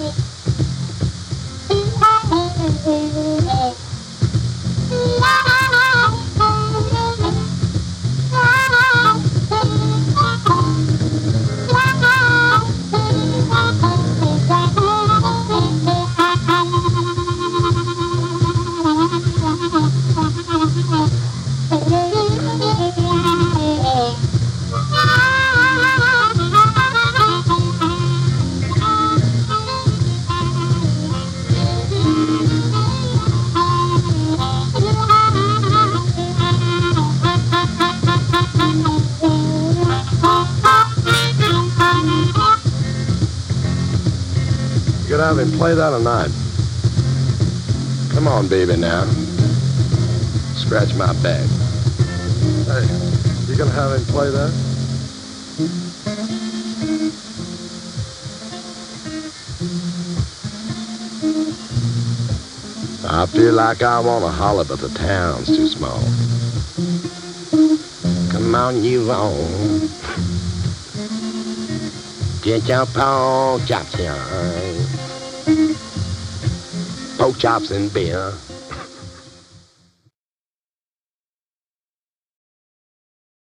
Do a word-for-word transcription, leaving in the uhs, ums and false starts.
You gonna have him play that or not? Come on, baby, now. Scratch my back. Hey, you gonna have him play that? I feel like I wanna holler, but the town's too small. Come on, you on. Get your pork chops here. Pork chops and beer.